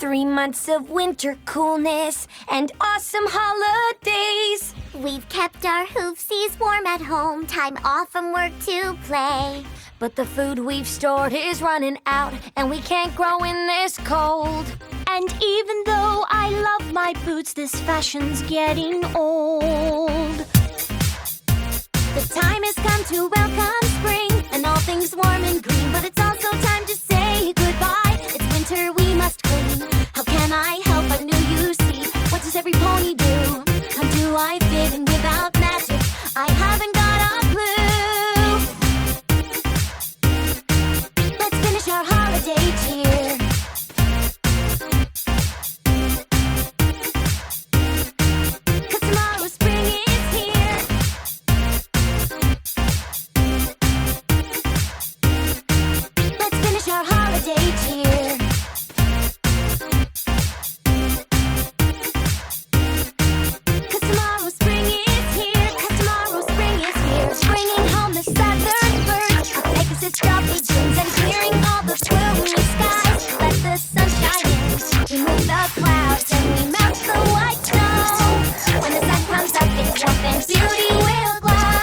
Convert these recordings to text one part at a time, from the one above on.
3 months of winter coolness and awesome holidays. We've kept our hoofsies warm at home, time off from work to play. But the food we've stored is running out, and we can't grow in this cold. And even though I love my boots, this fashion's getting old. The time has come to welcome spring, and all things warm and green. But it's also time to say goodbye. It's winter, we must clean. How can I help but new you see? What does every pony do? How do I fit in without magic? I haven't got a clue. Let's finish our holiday cheer. Cause tomorrow spring is here. Let's finish our holiday cheer. Cause tomorrow spring is here. Cause tomorrow spring is here. Bringing home the southern birds, Pegasus, Joffrey, James, and clearing all the swirling skies. Let the sun shine in. We move the clouds and we melt the white snow. When the sun comes up, it's warmth and beauty will glow.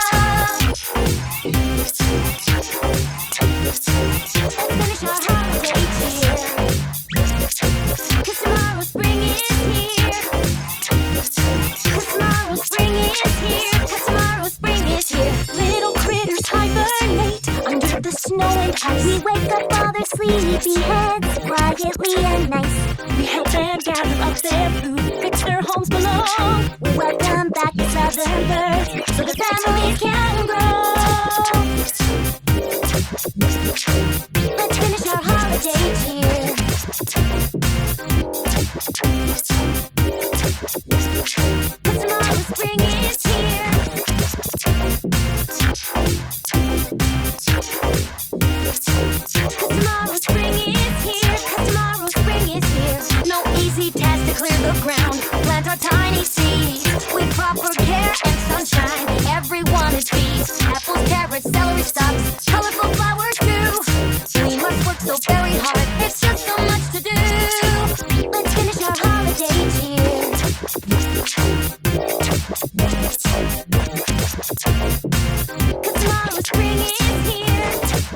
Let's finish our holiday cheer. Cause tomorrow spring is here. Cause tomorrow spring is here. Cause tomorrow spring is here. Little critters hibernate under the snow and ice. We wake up all their sleepy heads quietly and nice. We help them gather up their food, fix their homes below. We welcome back the southern birds so the families can grow. Let's finish our holiday cheer. Cause tomorrow spring is here. Cause tomorrow spring is here. Cause tomorrow spring is here. No easy task to clear the ground, plant our tiny seeds. With proper care and sunshine, everyone is feast. Apples, carrots, celery stalks, colorful flowers too. We must work so very hard, there's just so much to do. Let's finish our holiday cheer. Cause tomorrow spring is here.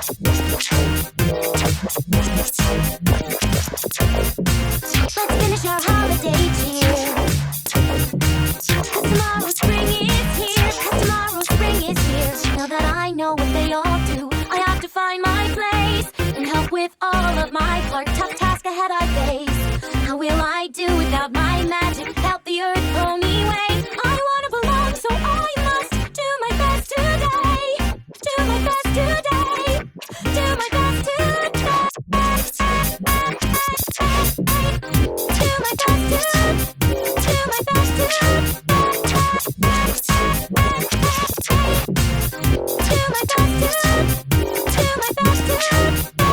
Let's finish our holiday cheer. Cause tomorrow spring is here. Cause tomorrow spring is here. Now that I know what they all do, I have to find my place and help with all of my part. Tough task ahead I face. How will I do without my magic? Help the earth pony way. I wanna belong, so I must do my best today. Do my best today. Do my best today. Do my best to. Do my best to. Do my best to. Do my best to.